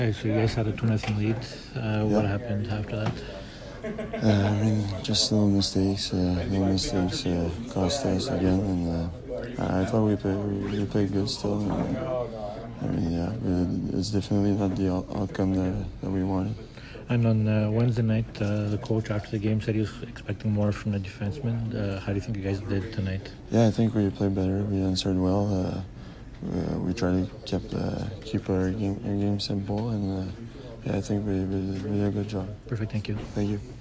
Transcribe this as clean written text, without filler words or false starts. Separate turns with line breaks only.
Okay, so you guys had a 2-0 lead. What
Yeah.
happened after that?
Just little mistakes. Cost us again, and I thought we played good still. It's definitely not the outcome that we wanted.
And on Wednesday night, the coach after the game said he was expecting more from the defensemen. How do you think you guys did tonight?
Yeah, I think we played better. We answered well. We tried to keep our game simple, and I think we did a good job.
Perfect, thank you.
Thank you.